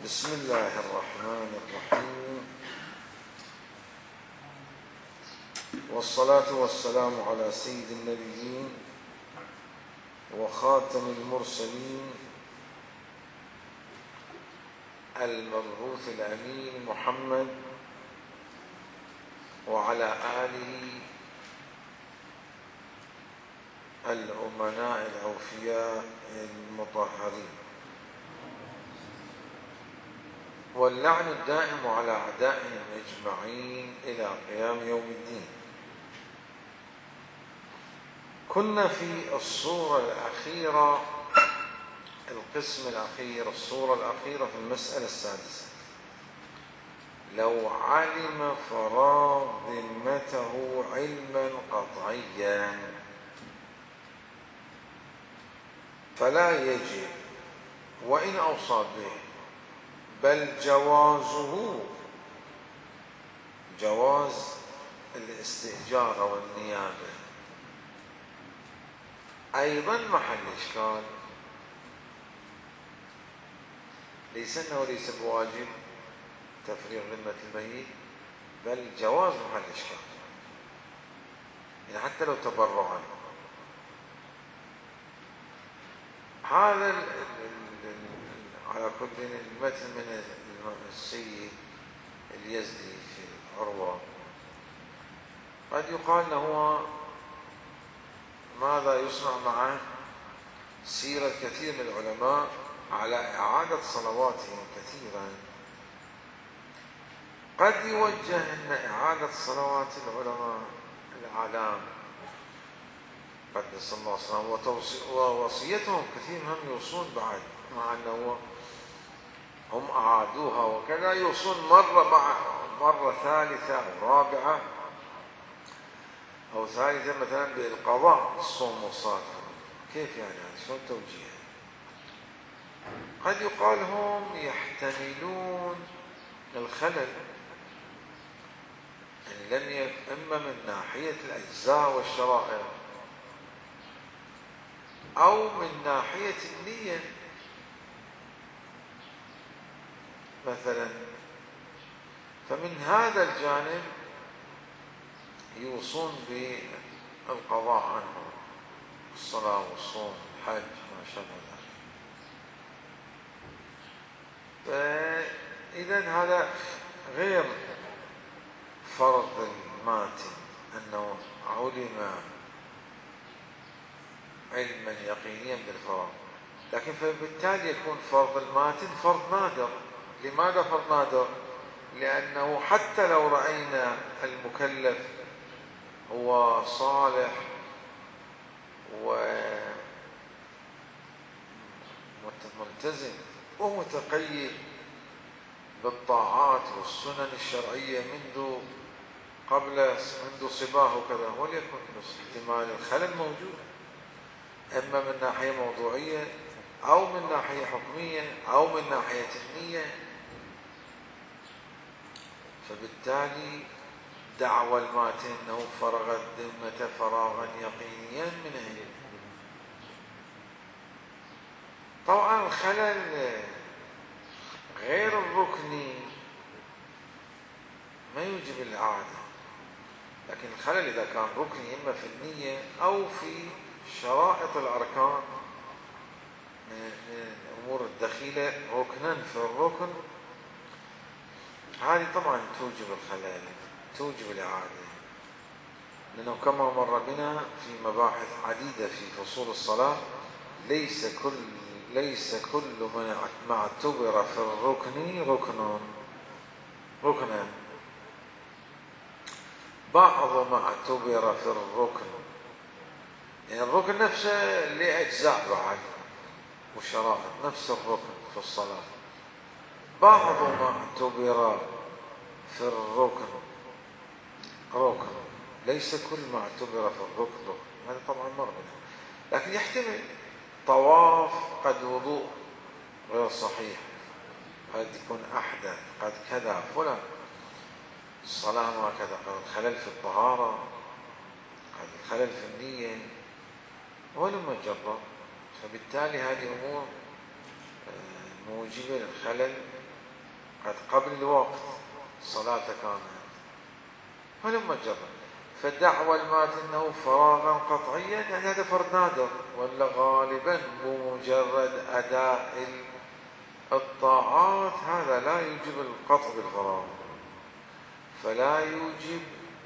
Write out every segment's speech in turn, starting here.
بسم الله الرحمن الرحيم، والصلاة والسلام على سيد النبيين وخاتم المرسلين المبعوث الأمين محمد وعلى آله الأمناء الأوفياء المطهرين، واللعن الدائم على أعدائهم أجمعين إلى قيام يوم الدين. كنا في الصورة الأخيرة، القسم الأخير، الصورة الأخيرة في المسألة السادسة. لو علم فراغ ذمته علما قطعيا فلا يجب وإن أوصى به، بل جواز الاستئجار والنيابة أيضا محل إشكال، ليس بواجب تفريغ ذمة الميت، بل جواز محل إشكال، يعني حتى لو تبرعا. هذا على كل المثل من السيد اليزدي في العروة قد يقال له ماذا يصنع معه؟ سيرة كثير من العلماء على إعادة صلواتهم كثيرا. قد يوجه أن إعادة صلوات العلماء الأعلام قدس الله سلامه ووصيتهم كثير هم يوصون بعد، مع أنه هم أعادوها وكذا، يوصون مرة ثالثة أو رابعة أو ثالثة مثلا بالقضاء الصوم والصلاة. كيف يعني هذا؟ شلون توجيه؟ قد يقال هم يحتملون الخلل، يعني إما من ناحية الأجزاء والشرائع أو من ناحية النية مثلا. فمن هذا الجانب يوصون بالقضاء عنه، الصلاة والصوم الحج ما شابه ذلك. فإذا هذا غير فرض الماتن، أنه علم علما يقينيا بالفراغ، لكن فبالتالي يكون فرض الماتن فرض نادر. لماذا فرض نادر؟ لأنه حتى لو رأينا المكلف هو صالح وملتزم ومتقيد بالطاعات والسنن الشرعية منذ صباه وكذا، وليكن احتمال الخلل موجود، إما من ناحية موضوعية أو من ناحية حكمية أو من ناحية تقنية. فبالتالي دعوى الماتن أنه فرغ الذمة فراغا يقينيا من أهله. طبعا الخلل غير الركني ما يوجب الإعادة، لكن الخلل إذا كان ركني إما في النية أو في شرائط الأركان من الأمور الدخيلة ركنا في الركن، هذه طبعا توجب الخلل، توجب الإعادة، لأنه كما مر بنا في مباحث عديدة في فصول الصلاة ليس كل ما اعتبر في الركن ركنا، بعض ما اعتبر في الركن، يعني الركن نفسه لأجزاء بعد وشرائط نفس الركن في الصلاة، بعض ما اعتبر في الركن ركن، ليس كل ما اعتبر في الركن ركن. هذا طبعا مر بنا، لكن يحتمل طواف قد وضوء غير صحيح، قد يكون أحدث، قد كذا فلان، الصلاة ما كذا، قد الخلل في الطهارة، قد الخلل في النية، ولما جرب. فبالتالي هذه أمور موجبة للخلل قد قبل الوقت صلاة كانت هلما جرا. فدعوى المات انه فراغا قطعيا يعني هذا فرد نادر، ولا غالبا بمجرد اداء الطاعات هذا لا يوجب القطع بالفراغ، فلا يوجب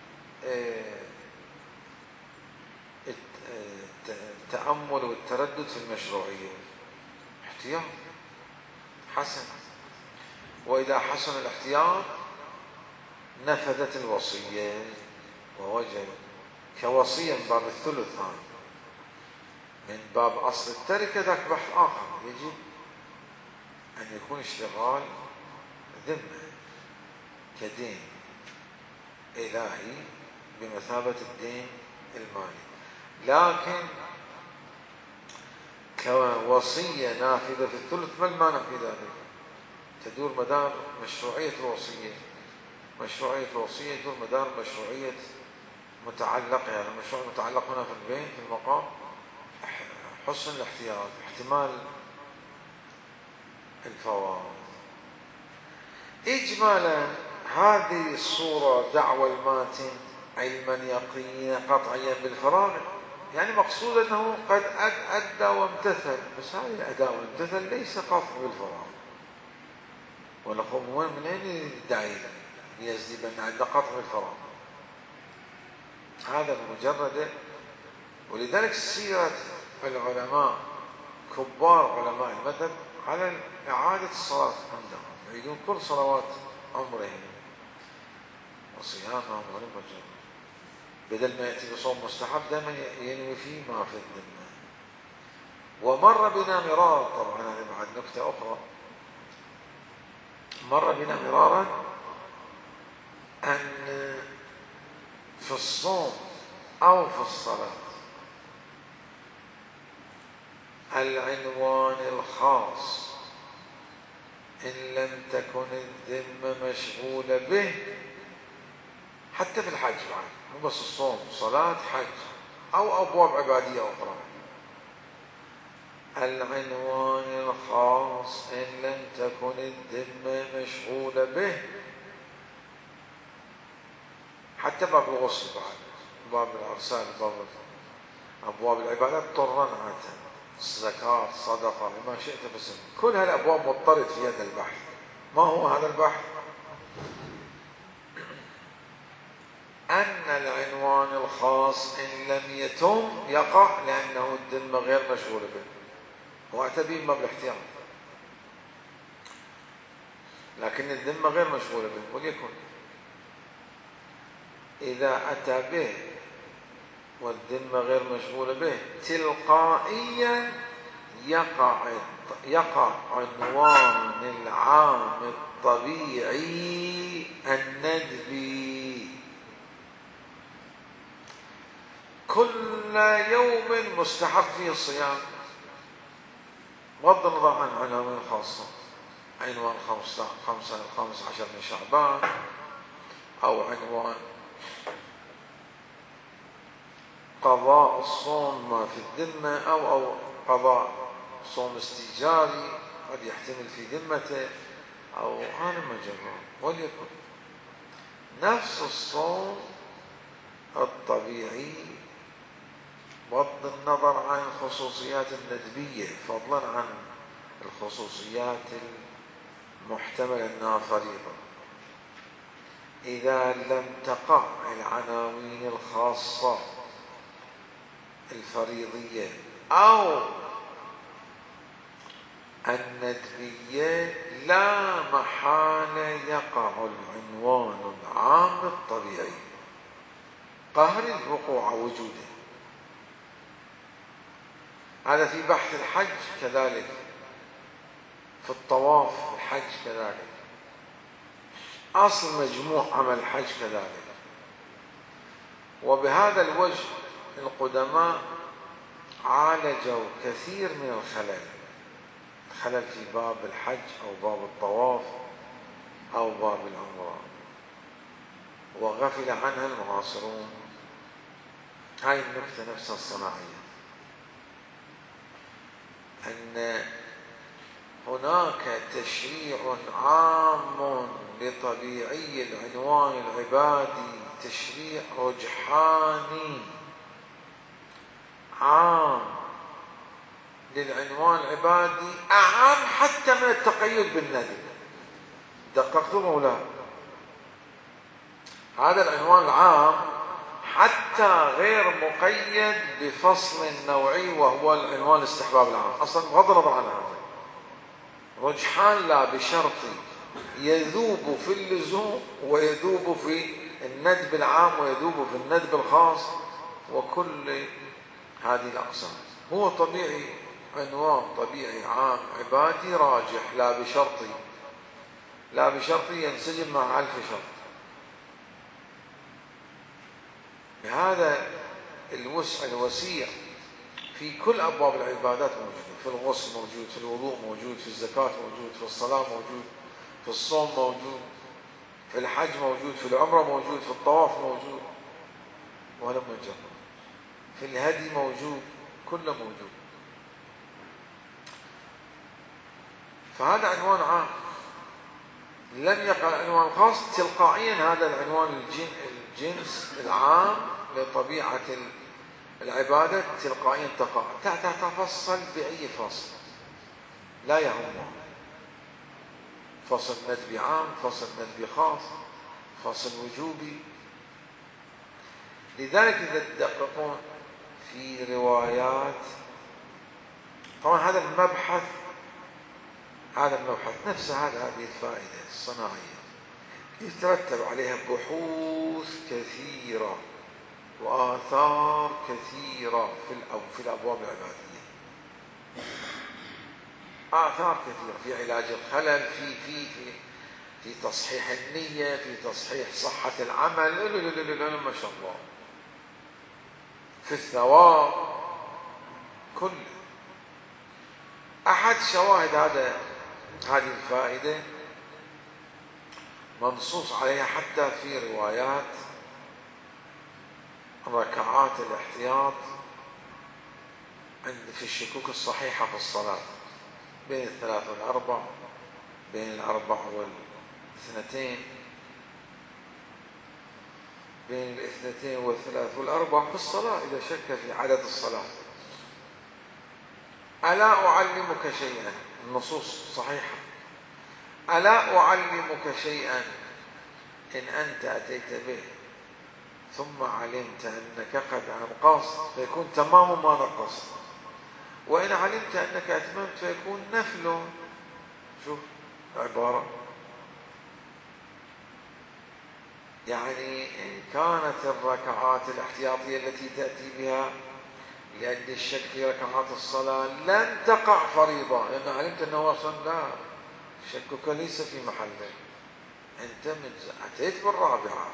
التأمل والتردد في المشروعية. احتياط حسن، وإذا حسن الاحتياط نفذت الوصية ووجب كوصية من باب الثلث، من باب أصل التركة ذاك بحث آخر. يجب أن يكون اشتغال ذمة كدين إلهي بمثابة الدين المالي، لكن كوصية نافذة في الثلث ما المانع في ذلك؟ تدور مدار مشروعية الوصية، مشروعية الوصية تدور مدار مشروعية متعلق، يعني المشروع المتعلق هنا في البين في المقام حسن الاحتياط، احتمال الفوائد. إجمالا هذه الصورة دعوى الماتن علما يقينا قطعيا بالفراغ، يعني مقصود أنه قد أدى وامتثل، بس هذه الأداء والامتثل ليس قطع بالفراغ. ونقوم من أين يدعي يزدي بأن عند قطع بالفراغ؟ هذا مجرد. ولذلك سيرة العلماء كبار علماء المذهب على إعادة الصلاة عندهم، يريدون كل صلوات عمرهم وصيامهم ورمجهم، بدل ما يأتي بصوم مستحب دائما ينوي فيه ما في الذمة. ومر بنا مرارا، طبعا هذه بعد نكتة أخرى، مر بنا مرارا أن في الصوم أو في الصلاة العنوان الخاص إن لم تكن الذمة مشغولة به، حتى في الحج بعد، مو بس الصوم، صلاة، حج أو أبواب عبادية أخرى، العنوان الخاص إن لم تكن الذمة مشغولة به، حتى باب الغسل بعد، باب الأرسال، باب أبواب العبادات طرا عادة، الزكاة، الصدقة، ما شئت بس كل هالأبواب مضطرد في هذا البحث. ما هو هذا البحث؟ أن العنوان الخاص إن لم يتم يقع لأنه الذمة غير مشغولة به، وأتى به ما بالاحتياط، لكن الذمة غير مشغولة به. وليكن إذا أتى به والذمة غير مشغولة به تلقائيا يقع عنوان العام الطبيعي الندبي، كل يوم مستحب فيه الصيام، بغض النظر عن عناوين خاصة، عنوان 15 من شعبان، أو عنوان قضاء الصوم ما في الذمة، أو قضاء صوم استئجاري قد يحتمل في ذمته، أو أنا مجرد. وليكن نفس الصوم الطبيعي بغض النظر عن الخصوصيات الندبية، فضلا عن الخصوصيات المحتملة أنها فريضة، إذا لم تقع العناوين الخاصة الفريضية أو الندبية لا محالة يقع العنوان العام الطبيعي قهر الوقوع وجوده. هذا في بحث الحج كذلك، في الطواف في الحج كذلك، أصل مجموع عمل الحج كذلك. وبهذا الوجه القدماء عالجوا كثير من الخلل في باب الحج أو باب الطواف أو باب العمرة، وغفل عنها المعاصرون. هاي النكتة نفسها الصناعية، أن هناك تشريع عام لطبيعي العنوان العبادي، تشريع رجحاني عام للعنوان العبادي، أعم حتى من التقيد بالندب. دققتم أو لا؟ هذا العنوان العام حتى غير مقيد بفصل نوعي وهو العنوان الاستحباب العام، أصلا بغض النظر عن هذا رجحان لا بشرط يذوب في اللزوم ويذوب في الندب العام ويذوب في الندب الخاص وكل هذه الأقسام. هو طبيعي، عنوان طبيعي عام عبادي راجح لا بشرطي ينسجم مع 1000 شرط. بهذا الوسع الوسيع في كل أبواب العبادات موجود، في الغسل موجود، في الوضوء موجود، في الزكاة موجود، في الصلاة موجود، في الصوم موجود، في الحج موجود، في العمرة موجود، في الطواف موجود ولم يجرب، في الهدي موجود، كله موجود. فهذا عنوان عام، لم يقع العنوان الخاص تلقائيا. هذا العنوان الجنس العام لطبيعة العبادة تلقائيا تتفصل بأي فصل لا يهمه، فصل ندبي عام، فصل ندبي خاص، فصل وجوبي. لذلك إذا تدققون في روايات، طبعا هذا المبحث نفسه هذه الفائدة الصناعية يترتب عليها بحوث كثيرة وآثار كثيرة في الأبواب العبادية، آثار كثيرة في علاج الخلل، في تصحيح النية، في تصحيح صحة العمل، ما شاء الله، في الثواب، كل أحد شواهد هذه الفائدة منصوص عليها حتى في روايات ركعات الاحتياط في الشكوك الصحيحة في الصلاة بين 3 و4، بين 4 و2، بين 2 و3 و4 في الصلاة إذا شك في عدد الصلاة. ألا أعلمك شيئا، النصوص صحيحة، ألا أعلمك شيئا إن أنت أتيت به ثم علمت أنك قد أنقصت فيكون تمام ما نقصت، وإن علمت أنك أتممت فيكون نفل. شوف عبارة، يعني إن كانت الركعات الاحتياطية التي تأتي بها لأجل الشك في ركعات الصلاة لن تقع فريضة، لأن علمت أنه أصلا لا، شكك ليس في محله، أنت أتيت بالرابعة،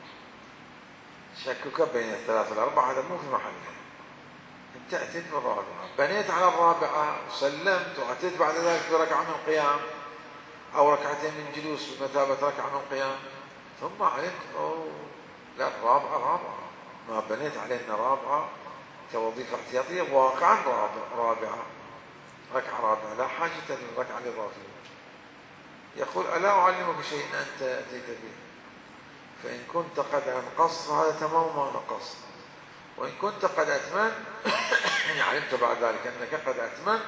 شكك بين 3 و4 هذا مو في محله، أنت أتيت بالرابعة، بنيت على الرابعة وسلمت وأتيت بعد ذلك بركعة من القيام أو ركعتين من جلوس بمثابة ركعة من القيام، ثم علمت لا، الرابعة ما بنيت عليه أن رابعة كوظيفة احتياطية، واقعا رابعة، ركعة رابعة لا حاجة للركعة الإضافية. يقول ألا أعلمك شيء أنت أتيت به، فإن كنت قد أنقصت فهذا تمام ما نقصت، وإن كنت قد أتممت علمت بعد ذلك أنك قد أتممت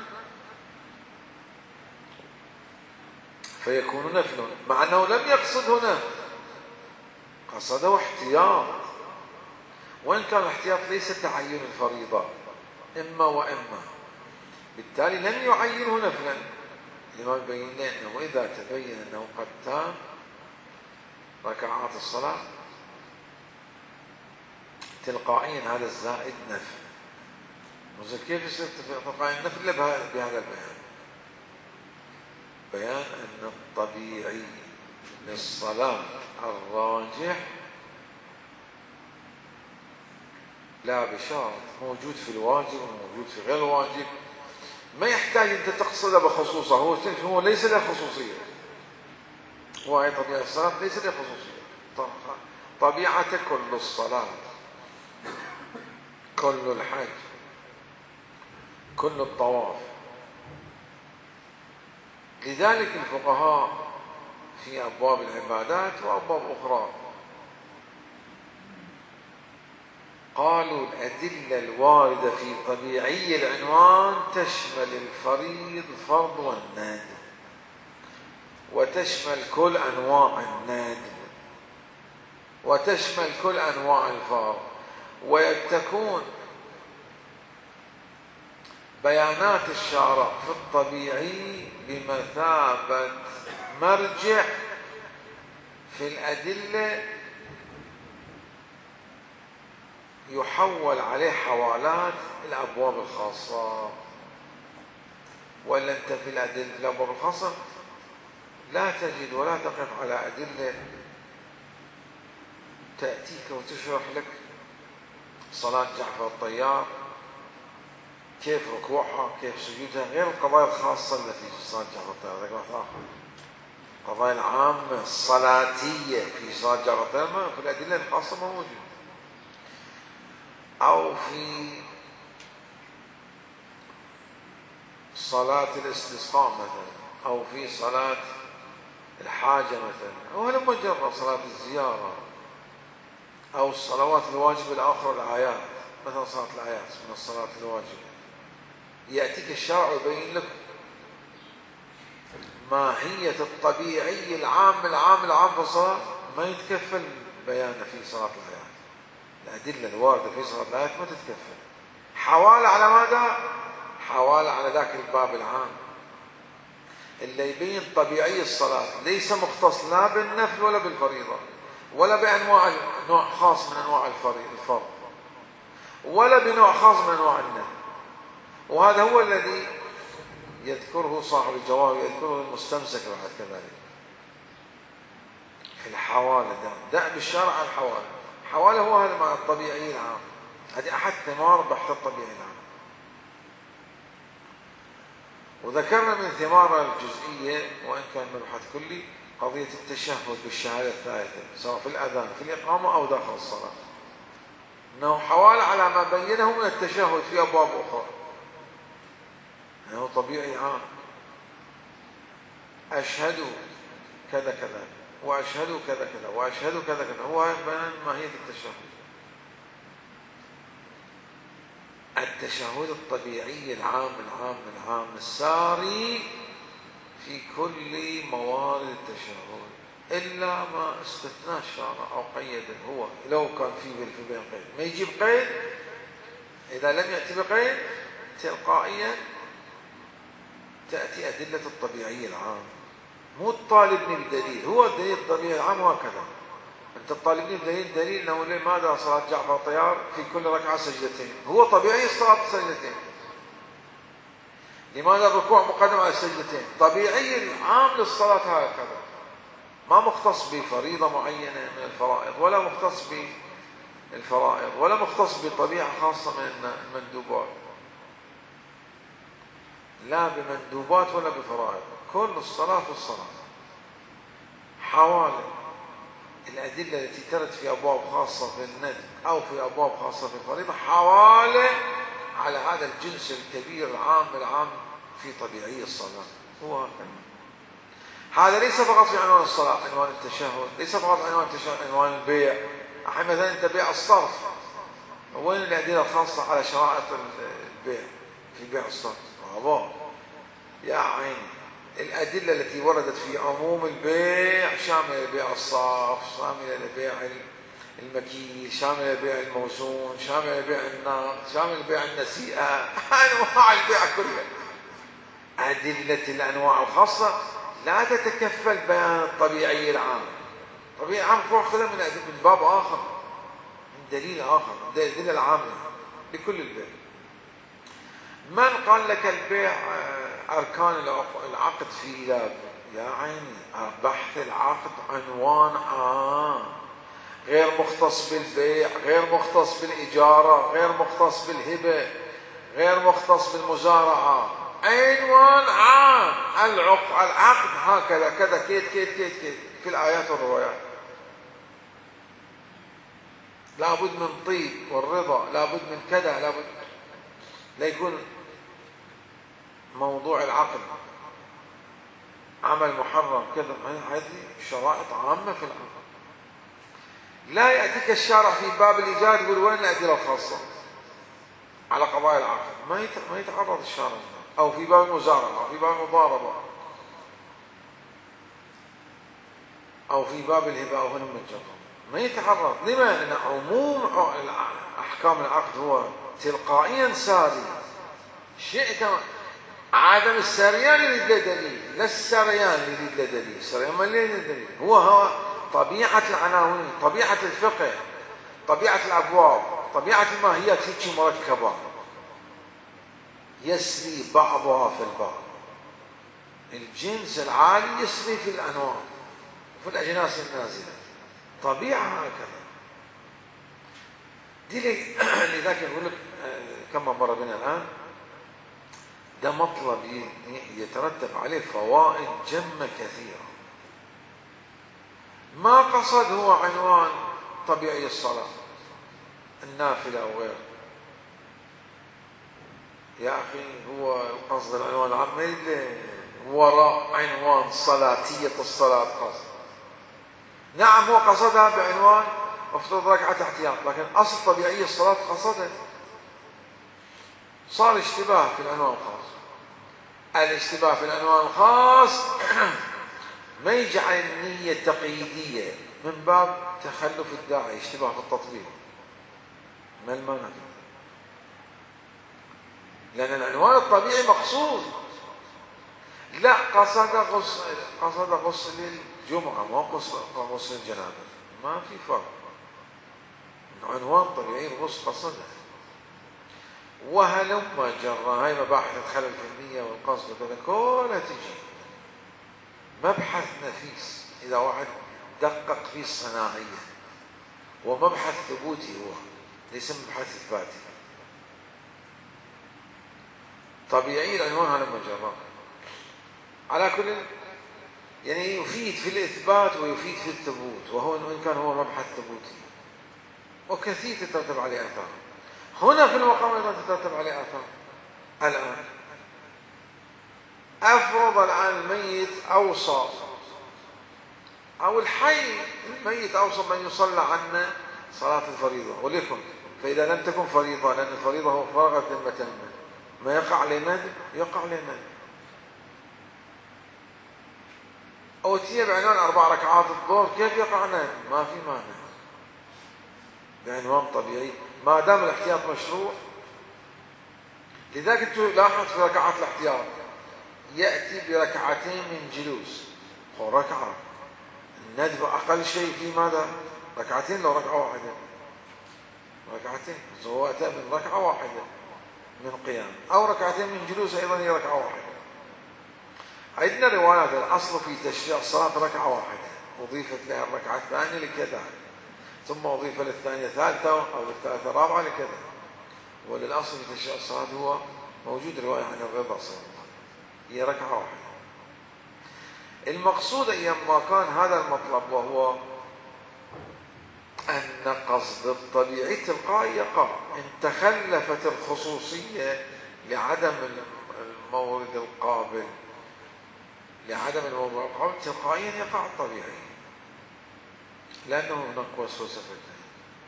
فيكون نفل، مع أنه لم يقصد هنا، قصده احتياط، وإن كان الاحتياط ليس تعين الفريضة إما وإما، بالتالي لم يعينه نفلا، لما يبين لنا أنه إذا تبين أنه قد تام ركعات الصلاة تلقائيا هذا الزائد نفل. وزي كيف يصير تلقائيا نفل؟ بهذا بيان أن الطبيعي للصلاة الراجح لا بشرط موجود في الواجب وموجود في غير الواجب، ما يحتاج أنت تقصده بخصوصه، هو ليس له خصوصية، وهي طبيعة الصلاة ليس له خصوصية، طبيعة كل الصلاة، كل الحج، كل الطواف، لذلك الفقهاء في أبواب العبادات وأبواب أخرى قالوا الأدلة الواردة في طبيعي العنوان تشمل الفريض فرض والنادر، وتشمل كل أنواع النادر، وتشمل كل أنواع الفرض، وتكون بيانات الشارع في الطبيعي بمثابة مرجع في الأدلة يحول عليه حوالات الأبواب الخاصة. وإلا أنت في الأدلة في الأبواب الخاصة لا تجد ولا تقف على أدلة تأتيك وتشرح لك صلاة جعفر الطيار كيف ركوعها كيف سجودها، غير القضايا الخاصة التي في صلاة جعفر الطيار. ذكرت آخر القضايا العامة الصلاتية في صلاة جعفر الطيار في الأدلة الخاصة موجودة، أو في صلاة الاستسقاء مثلا، أو في صلاة الحاجة مثلا، أو لما جرى صلاة الزيارة، أو الصلوات الواجبة الآخرى الآيات مثلا صلاة الآيات من الصلاة الواجبة، يأتيك الشرع ويبين لك ماهية الطبيعي العام في الصلاة، ما يتكفل بيانه في صلاة الآيات. الأدلة الواردة في صلاة الآيات ما تتكفل. حوالة على ماذا؟ حوالة على ذاك الباب العام اللي يبين طبيعي الصلاة، ليس مختص لا بالنفل ولا بالفريضة ولا بأنواع نوع خاص من أنواع الفرض ولا بنوع خاص من أنواع النفل. وهذا هو الذي يذكره صاحب الجواب، يذكره المستمسك بعد كذلك في الحوالة. دع بالشرع الحوالة. حوالة هو هذا مع الطبيعي العام، هذه أحد ثمار بحث الطبيعي العام. وذكرنا من ثمار الجزئية وإن كان مبحث كلي قضية التشهد بالشهادة الثالثة سواء في الأذان في الإقامة أو داخل الصلاة، أنه حوالة على ما بينه من التشهد في أبواب أخرى، أنه طبيعي عام. أشهد كذا كذا وأشهد كذا كذا وأشهد كذا كذا، هو بيان ماهية التشهد. التشهد الطبيعي العام الساري في كل موارد التشهد إلا ما استثنى الشارع أو قيده. هو لو كان في بين قيد ما يجيب قيد، إذا لم يأتي بقيد تلقائيا تأتي أدلة الطبيعي العام. مو الطالبني بدليل، هو الدليل الطبيعي العام هكذا. أنت الطالبني بدليل أنه لماذا صلاة جعفر الطيار في كل ركعة سجدتين؟ هو طبيعي الصلاة سجدتين. لماذا الركوع مقدم على السجدتين؟ طبيعي العام للصلاة هكذا، ما مختص بفريضة معينة من الفرائض ولا مختص بالفرائض ولا مختص بطبيعة خاصة من المندوبات، لا بمندوبات ولا بفرائض، كل الصلاة في الصلاة. حوالي الأدلة التي ترد في أبواب خاصة في الندب أو في أبواب خاصة في الفريضة حوالي على هذا الجنس الكبير العام في طبيعي الصلاة. هو هذا ليس فقط في عنوان الصلاة، عنوان التشهد، ليس فقط عنوان التشهد، عنوان البيع. أحيانا مثلا أنت بيع الصرف، وين الأدلة الخاصة على شرائط البيع في بيع الصرف؟ واضح يا عيني. الأدلة التي وردت في عموم البيع شاملة لبيع الصرف، شاملة لبيع المكيل، شاملة لبيع الموزون، شاملة لبيع النقد، شاملة لبيع النسيئة، أنواع البيع كلها. أدلة الأنواع الخاصة لا تتكفل بيان الطبيعي العام. الطبيعي العام تروح خذها من باب آخر، من دليل آخر، من الأدلة العامة لكل البيع. من قال لك البيع أركان العقد فيه لا؟ يا عيني، بحث العقد عنوان عام غير مختص بالبيع، غير مختص بالإجارة، غير مختص بالهبة، غير مختص بالمزارعة، عنوان عام. العقد هكذا كذا كيت في الآيات والروايات. لابد من طيب والرضا، لابد من كذا، لابد لا يكون موضوع العقد عمل محرم كذا، هذه شرائط عامة في العقد. لا يأتيك الشارع في باب الإيجاد يقول وين الأدلة الخاصة على قضايا العقد، ما يتعرض الشارع، أو في باب المزارعة، أو في باب المضاربة، أو في باب الهبة أو غنم الجرة، ما يتعرض. لما؟ لأن عموم أحكام العقد هو تلقائيا ساري. شئت عدم السريان يريد له دليل، لا السريان يريد له دليل. السريان ما يريد له دليل، هو طبيعة العناوين، طبيعة الفقه، طبيعة الأبواب، طبيعة الماهيات هيك مركبة يسري بعضها في البعض. الجنس العالي يسري في الأنواع وفي الأجناس النازلة، طبيعة هكذا. لذلك يقول لك كما مر بنا الآن، ده مطلب يترتب عليه فوائد جمة كثيرة. ما قصد هو عنوان طبيعي الصلاة النافلة أو غيره، يا أخي هو قصد العنوان العام ما يريد وراء عنوان صلاتية الصلاة قصد. نعم هو قصدها بعنوان افترض ركعة احتياط، لكن أصل طبيعي الصلاة قصدها. صار اشتباه في العنوان الخاص. الاشتباه في العنوان الخاص ما يجعل النية تقييدية من باب تخلف الداعي، اشتباه في التطبيق، ما المانع؟ لأن العنوان الطبيعي مقصود. لا قصد غسل الجمعة، ما قصد غسل الجنابة، ما في فرق. عنوان طبيعي الغسل قصده. وهلما جرى، هاي مباحث الخلل في النية والقصد وكذا كلها تجي مبحث نفيس إذا واحد دقق فيه الصناعية، ومبحث ثبوتي هو ليس مبحث إثباتي. طبيعي العنوان هلما جرى على كل يعني يفيد في الإثبات ويفيد في الثبوت، وهو إن كان هو مبحث ثبوتي وكثير تترتب عليه آثار. هنا في المقام أيضا تترتب عليه آثار. الآن أفرض الآن الميت أوصى، أو الحي الميت أوصى من يصلى عنا صلاة الفريضة ولكن، فإذا لم تكن فريضة، لأن الفريضة هو فرغت ذمة، ما يقع عليه ندب، يقع عليه ندب. أوتي بعنوان 4 ركعات الظهر، كيف يقع ندب؟ ما في مانع بعنوان طبيعي ما دام الاحتياط مشروع. لذلك لاحظ في ركعات الاحتياط يأتي بركعتين من جلوس، هو ركعة الندب أقل شيء في ماذا؟ ركعتين، لو ركعة واحدة ركعتين، هو أتى من ركعة واحدة من قيام، أو ركعتين من جلوس أيضا هي ركعة واحدة. عندنا روايات الأصل في تشريع الصلاة ركعة واحدة، أضيفت لها الركعة الثانية لكذا، ثم أضيف للثانية ثالثة أو للثالثة رابعة لكذا. وللأصل في تشريع الصلاة هو موجود رواية عن الرضا صلى الله عليه وسلم، هي ركعة واحدة. المقصود أيام ما كان هذا المطلب، وهو أن قصد الطبيعي تلقائي يقع. إن تخلفت الخصوصية لعدم المورد القابل، تلقائيا يقع الطبيعي، لأنه هناك وسوسة في الذهن.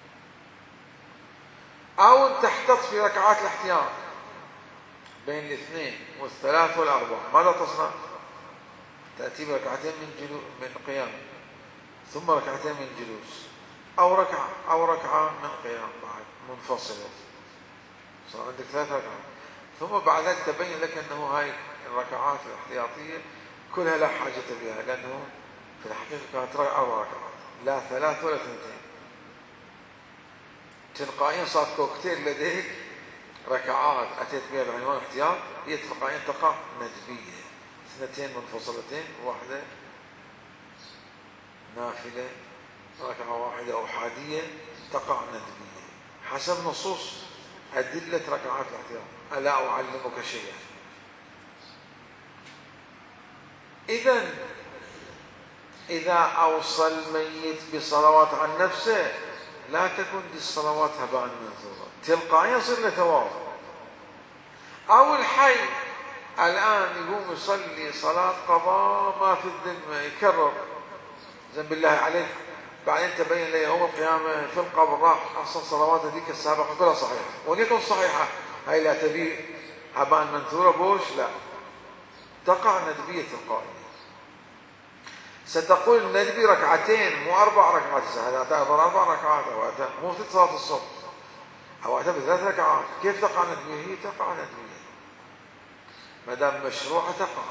أو تحتط في ركعات الاحتياط بين الاثنين والثلاث والأربع، ماذا تصنع؟ تأتي بركعتين من قيام، ثم ركعتين من جلوس، أو ركعة من قيام بعد منفصلة، صار عندك 3 ركعات. ثم بعد ذلك تبين لك أنه هاي الركعات الاحتياطية كلها لا حاجة بها، لأنه في الحقيقة كانت 4 ركعات، لا 3 ولا 2. تلقائيا صارت كوكتيل لديك ركعات أتيت بها بعنوان احتياط، هي تلقائيا تقع ندبية، 2 منفصلتين، واحدة نافلة، ركعة واحدة أحادية تقع ندبية حسب نصوص أدلة ركعات الاحتياط. ألا أعلمك شيئا؟ إذا أوصى الميت بصلوات عن نفسه لا تكن دي الصلوات هباء منثورا، تلقائيا يصير له ثواب. أو الحي الآن يقوم يصلي صلاة قضاء ما في الذمة يكرر، زين بالله عليك بعدين تبين لي يوم القيامة في القبر راح أصلا صلوات ذيك السابقة كلها صحيحة، وليكن صحيحة هاي لا تبي هباء منثورة بوش، لا، تقع ندبية القائمة. ستقول الندبي ركعتين مو 4 ركعات، هذا تعتبر 4 ركعات أو مو في صلاة الصبح أو ب3 ركعات، كيف تقع ندبية؟ هي تقع ندبية ما دام مشروعة تقع.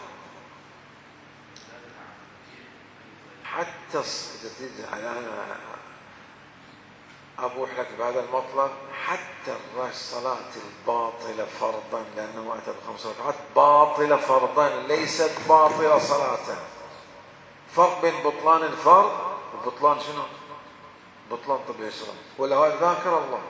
حتى أنا أبوح لك بهذا المطلب، حتى الصلاة الباطلة فرضا لأنه أتى ب5 ركعات باطلة فرضا ليست باطلة صلاة. فرق بين بطلان الفرض وبطلان شنو؟ بطلان طبيعي الصلاة. ولا هو ذاكر الله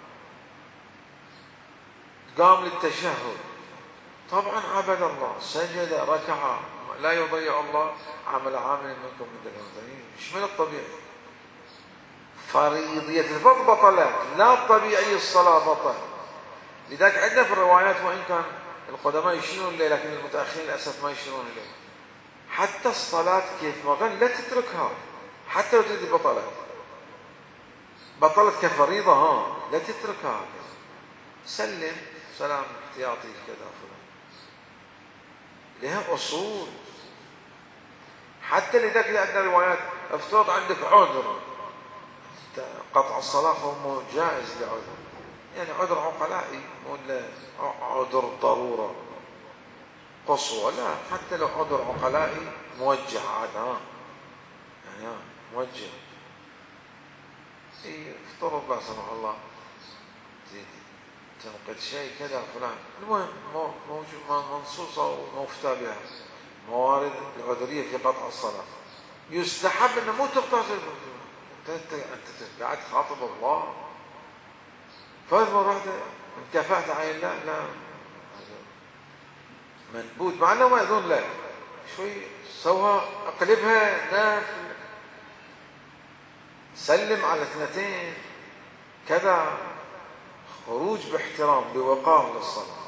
قام للتشهد طبعا عبد الله، سجد ركع، لا يضيع الله عمل عامل منكم من الأنثيين. ايش من الطبيعي؟ فريضية الفرض بطلت، لا طبيعي الصلاة بطل. لذلك عندنا في الروايات وإن كان القدماء يشيرون إليه لكن المتأخرين للأسف ما يشيرون إليه، حتى الصلاة كيف ما قال لا تتركها حتى لو تريد بطلت كفريضة، ها لا تتركها، سلم سلام احتياطي كذا فلان، لها أصول. حتى لذلك عندنا روايات افترض عندك عذر قطع الصلاة هو جائز لعذر، يعني عذر عقلائي ولا عذر ضرورة قصوى، لا، حتى لو عذر عقلائي موجه عاد، يعني موجه. افترض لا سمح الله تنقد شيء كذا فلان، المهم موجود منصوصة ومفتى بها موارد العذرية في قطع الصلاة، يستحب أنه مو تقطع. أنت قاعد تخاطب الله فإذا مرة واحدة انتفعت عن الله، لا منبوذ مع أنه ما يظن لك شوي سوها اقلبها نافل، سلم على 2 كذا، خروج باحترام بوقار للصلاة.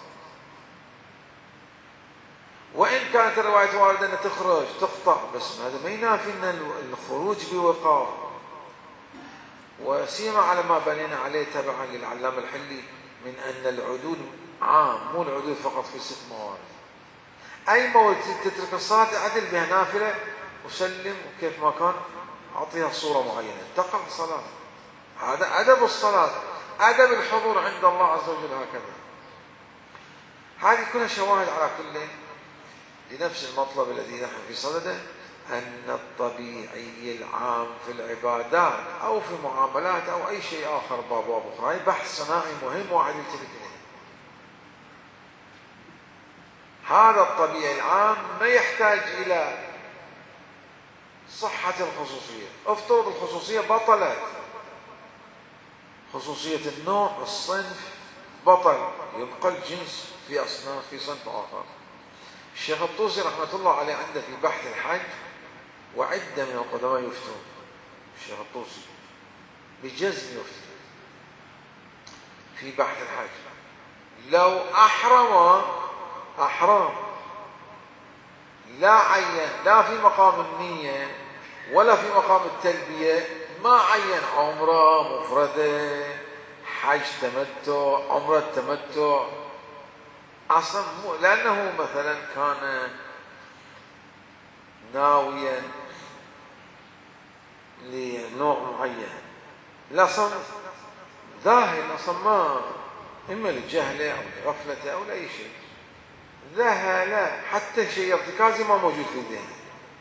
وإن كانت الرواية واردة أن تخرج تقطع، بس هذا ما ينافي أن الخروج بوقار، وسيما على ما بنينا عليه تبعا للعلامة الحلي من أن العدول عام، مو العدول فقط في 6 موارد. أي موارد تترك الصلاة عدل بها نافلة وسلم، وكيف ما كان أعطيها صورة معينة تقع الصلاة. هذا أدب الصلاة، أدب الحضور عند الله عز وجل. هكذا هذه كلها شواهد على كل لنفس المطلب الذي نحن في صدده، أن الطبيعي العام في العبادات أو في معاملات أو أي شيء آخر بأبواب أخرى، بحث صناعي مهم واحد يلتفت إليه. هذا الطبيعي العام ما يحتاج إلى صحة الخصوصية. افترض الخصوصية بطلت، خصوصية النوع الصنف بطل، يبقى الجنس في أصناف في صنف آخر. الشيخ الطوسي رحمة الله عليه عنده في بحث الحج وعدة من القدماء يفتون، الشيخ الطوسي بجزم يفتون في بحث الحج، لو أحرم لا عين لا في مقام النية ولا في مقام التلبية، ما عين عمرة مفردة، حج تمتع، عمرة تمتع، أصلا لأنه مثلا كان ناويا لنوع معين، لا صنف ذاهل أصلا، ما إما لجهله أو لغفلته أو لأي شيء، ذهل حتى شيء ارتكازي ما موجود في ذهنه،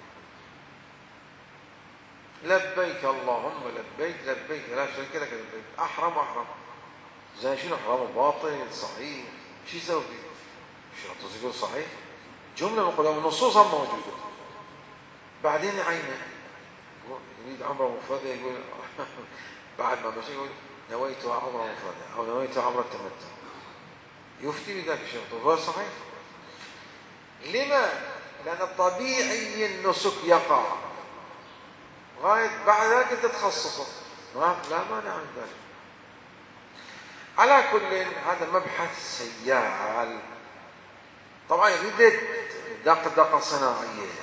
لبيك اللهم لبيك لبيك لا شريك لك لبيك، أحرم زي شنو أحرم باطل صحيح، شو يسوي فيه؟ الشيخ يقول صحيح، جملة من قدام النصوص موجودة، بعدين عينه يريد عمره مفردة، يقول بعد ما مشي يقول نويت عمره مفردة أو نويت عمره تمتع، يفتي بذلك الشيخ هو صحيح. لما؟ لأن الطبيعي النسك يقع غاية بعد ذلك تتخصصه، لا مانع عن ذلك. على كل هذا مبحث سيال طبعا يريد دقة صناعية،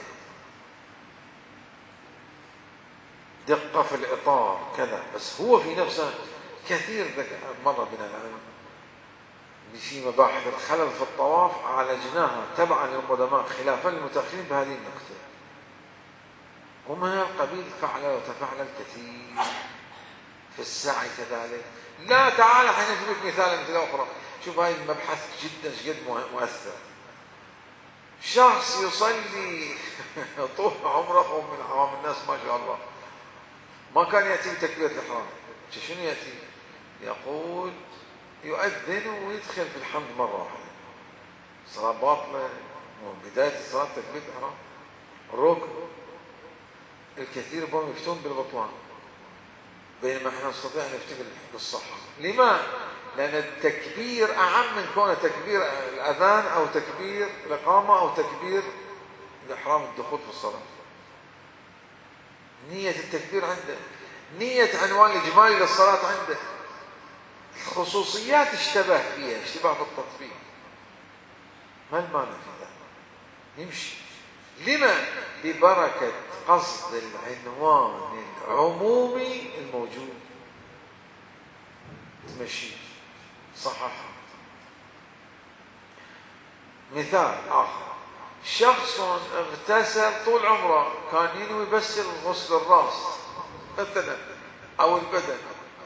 دقة في الإطار كذا، بس هو في نفسه كثير مر بنا الآن في مباحث الخلل في الطواف عالجناها تبعا للقدماء خلافا للمتأخرين بهذه النقطة. ومن القبيل فعل وتفعل الكثير في السعي كذلك. لا تعال حين نجيب مثال مثل أخرى. شوف هاي المبحث جدا جد مؤثر. شخص يصلي طول عمره ومن عوام الناس ما شاء الله ما كان يأتي بتكبيرة الإحرام. شنو يأتي؟ يقول يؤذن ويدخل في الحمد مرة واحدة. الصلاة باطلة، بداية الصلاة تكبيرة الإحرام، الركن. الكثير بهم يفتون بالبطلان، بينما احنا نستطيع ان نفتي بالصحة. لما؟ لأن التكبير أعم من كونه تكبير الأذان أو تكبير الإقامة أو تكبير الإحرام الدخول في الصلاة. نية التكبير عنده، نية عنوان الإجمالي للصلاة عنده. الخصوصيات اشتبه فيها اشتباه في التطبيق. ما المانع في ذلك؟ يمشي. لما؟ ببركة قصد العنوان العمومي الموجود. تمشي صحح. مثال آخر، شخص اغتسل طول عمره كان ينوي بس غسل الرأس مثلا أو البدن،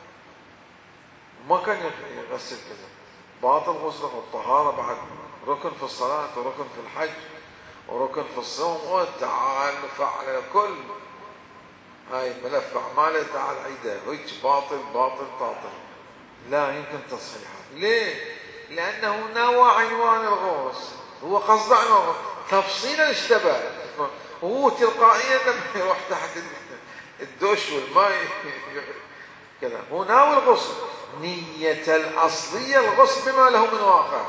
ما كان يغسل كذا، باطل غسله. والطهارة بعد ركن في الصلاة وركن في الحج وركن في الصوم. وتعال فعل كل هاي ملف أعماله تعال عيده. هيك باطل باطل باطل، لا يمكن تصحيحه. ليه؟ لأنه نوى عنوان الغوص، هو قصد عنوان تفصيلا اشتبه، وهو تلقائيا لما يروح تحت الدش والماء كذا. هو ناوي الغسل، نية الأصلية الغسل بما له من واقع.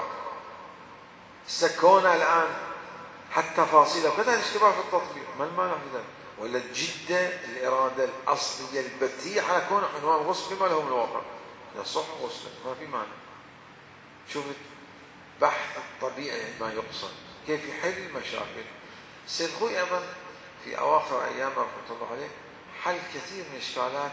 سكونا الآن حتى تفاصيله كذا الاشتباه في التطبيق. ما المانع في ذلك؟ ولا جدة الإرادة الأصلية البتية على كون عنوان الغسل بما له من واقع يصح غسله، ما في مانع. شوف بحث الطبيعي ما يقصد كيف يحل المشاكل. السيد خوي أيضا في أواخر أيام رحمة الله عليه حل كثير من إشكالات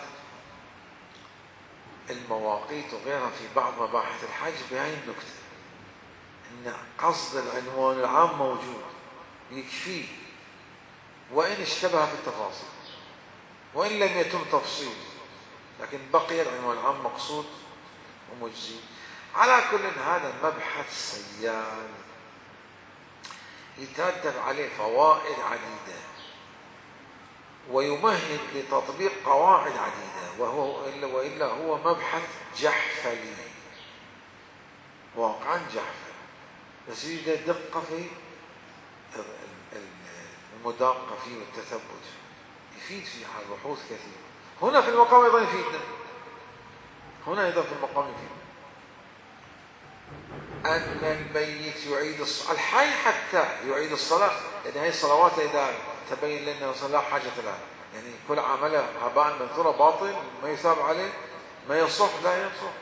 المواقيت وغيرها في بعض مباحث الحج بهاي النكتة، أن قصد العنوان العام موجود يكفيه وإن اشتبه بالتفاصيل وإن لم يتم تفصيل، لكن بقي العنوان العام مقصود ومجزي. على كل هذا مبحث سيال يترتب عليه فوائد عديدة ويمهد لتطبيق قواعد عديدة، وإلا هو مبحث جحفلي، واقعا جحفلي، بس يريد دقة في المداقة فيه والتثبت. يفيد في بحوث كثيرة. هنا في المقام أيضا يفيدنا، هنا أيضا في المقام يفيدنا أن الميت يعيد الصلاة، الحي حتى يعيد الصلاة، لأن هذه الصلوات إذا تبين لنا صلاة حاجة لها، يعني كل عمله هباء منثورا باطل ما يثاب عليه، ما يصح لا يصح.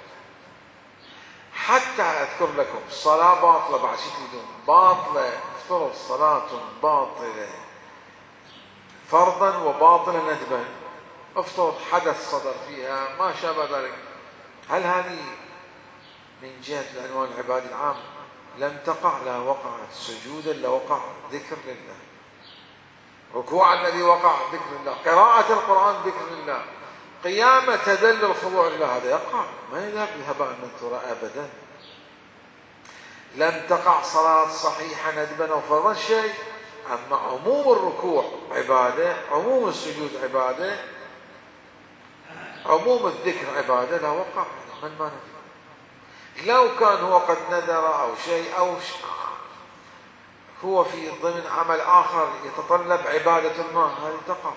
حتى أذكر لكم صلاة باطلة بعد شيء تريدون باطلة، افترض صلاة باطلة فرضا وباطلا ندبا، افترض حدث صدر فيها ما شابه ذلك، هل هذه من جهة العنوان العبادي العام لم تقع؟ لا، وقعت سجودا لوقع ذكر لله، ركوعا الذي وقع ذكر الله، قراءة القرآن ذكر الله، قيامة تدل الخضوع لله، هذا يقع ما يذهب لهباء منثورا أبدا. لم تقع صلاة صحيحة ندبا أو فرضا شيء، أما عموم الركوع عبادة، عموم السجود عبادة، عموم الذكر عبادة، لا وقع. من ما نفع. لو كان هو قد نذر أو شيء أو هو في ضمن عمل آخر يتطلب عبادة ما، هذه تقع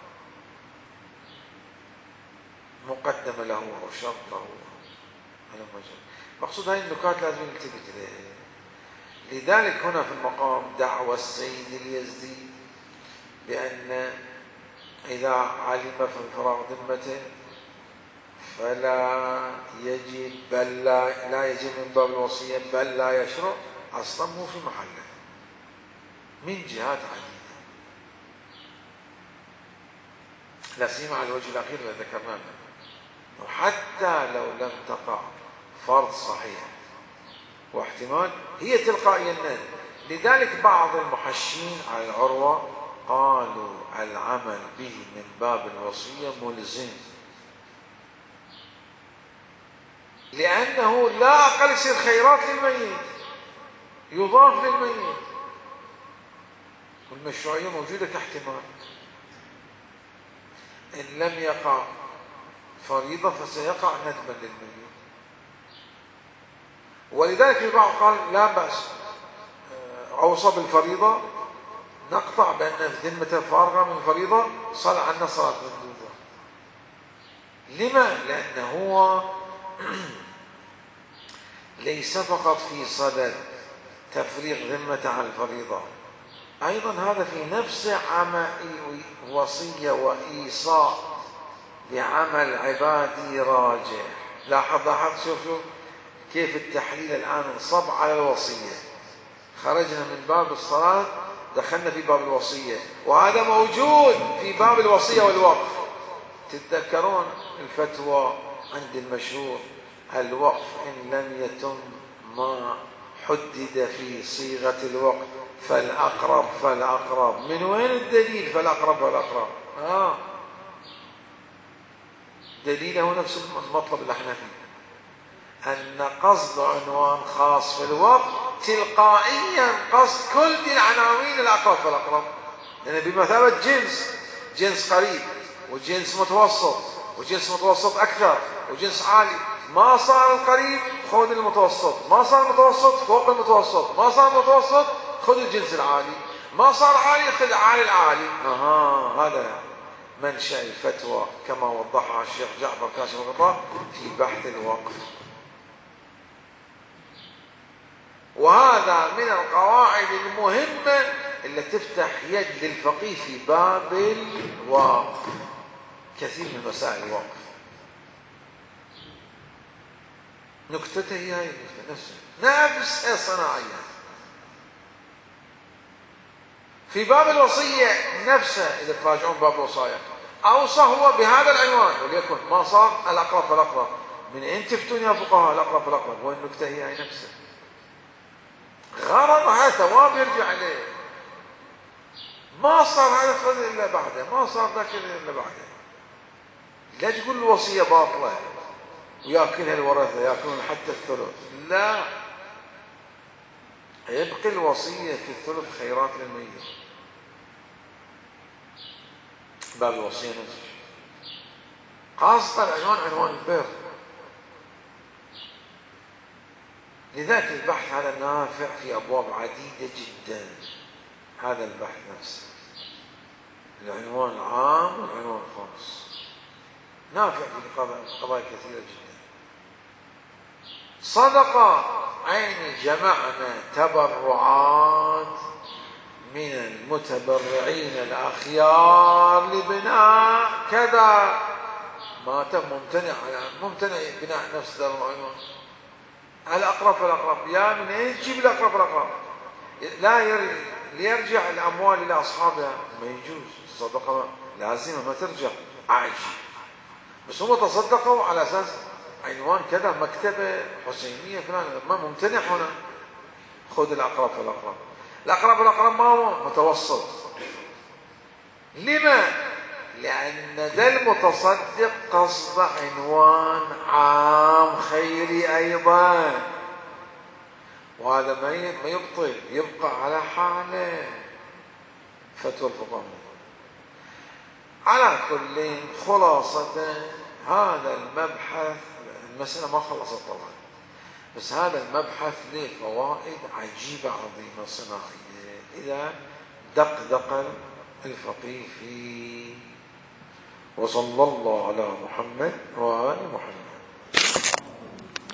مقدمة له أو شرط له على مجال. مقصود هذه النكات لازم نلتفت إليها. لذلك هنا في المقام دعوى السيد اليزدي بأن إذا علم في انفراغ ذمته فلا يجب، بل لا يجب من باب الوصية، بل لا يشرع، أصلا مو في محله. من جهات عديدة، لا سيما على الوجه الأخير الذي ذكرناه، وحتى لو لم تقع فرض صحيح واحتمال هي تلقائيا نازل. لذلك بعض المحشين على العروة قالوا العمل به من باب الوصية ملزم، لأنه لا أقل يصير خيرات للميت، يضاف للميت، والمشروعية موجودة كاحتمال. إن لم يقع فريضة فسيقع ندبا للميت. ولذلك البعض قال لا بأس، أوصى بالفريضة نقطع بأن ذمة فارغة من فريضة صلى عنا صلاة مندوبة. لما؟ لأنه هو ليس فقط في صدد تفريغ ذمة عن الفريضة، أيضا هذا في نفس عمل وصية وإيصاء بعمل عبادي راجع. لاحظ شوف كيف التحليل الآن انصب على الوصية. خرجنا من باب الصلاة دخلنا في باب الوصية، وهذا موجود في باب الوصية والوقف. تتذكرون الفتوى عند المشهور الوقف إن لم يتم ما حدد في صيغة الوقف فالأقرب. من وين الدليل فالأقرب؟ دليله نفس المطلب اللي احنا فيه، أن قصد عنوان خاص في الوقف تلقائيا قصد كل دي العناوين الأقرب فالأقرب، لأن بمثابة جنس قريب وجنس متوسط وجنس متوسط أكثر وجنس عالي. ما صار القريب خذ المتوسط، ما صار المتوسط فوق المتوسط، ما صار المتوسط خذ الجنس العالي، ما صار عالي خذ عالي العالي. هذا منشأ الفتوى كما وضحها الشيخ جعفر كاشف الغطاء في بحث الوقف. وهذا من القواعد المهمة اللي تفتح يد للفقيه في باب الوقف. كثير من مسائل الوقف نكتته هي هاي النكتة نفس الصناعية. في باب الوصية نفسه إذا تراجعون باب الوصايا أوصى هو بهذا العنوان، وليكن ما صار الأقرب فالأقرب. من أين تفتون يا فقهاء الأقرب فالأقرب؟ والنكتة هي نفسها، غرضها ثواب يرجع عليه. ما صار هذا خذ إلا بعده، ما صار ذاك إلا بعده. لا تقول الوصية باطلة ويأكلها الورثة يأكلون حتى الثلث، لا، يبقي الوصية في الثلث خيرات للميت. باب الوصية نفسه خاصة العنوان عنوان البر. لذلك البحث هذا نافع في أبواب عديدة جدا. هذا البحث نفسه العنوان العام والعنوان الخاص نافع في قضايا كثيرة جدا. صدقة عين جمعنا تبرعات من المتبرعين الأخيار لبناء كذا. ما ممتنع بناء نفس هذا العنوان. الأقرب فالأقرب، يا من أين تجيب الأقرب فالأقرب؟ لا ليرجع الأموال إلى أصحابها، ما يجوز. الصدقة لازمة ما ترجع عاجي، بس هم تصدقوا على أساس عنوان كذا مكتبة حسينية فلان، ما ممتنع هنا. خذ الأقرب فالأقرب. الأقرب فالأقرب ما هو متوسط. لما؟ لأن ذا المتصدق قصد عنوان عام خيري أيضا، وهذا ما يبطل، يبقى على حاله. فتوى الفقهاء. على كل خلاصة هذا المبحث، المسألة ما خلصت طبعا، بس هذا المبحث له فوائد عجيبة عظيمة صناعية إذا دقدق الفقيه فيه. وصلى الله على محمد وآل محمد.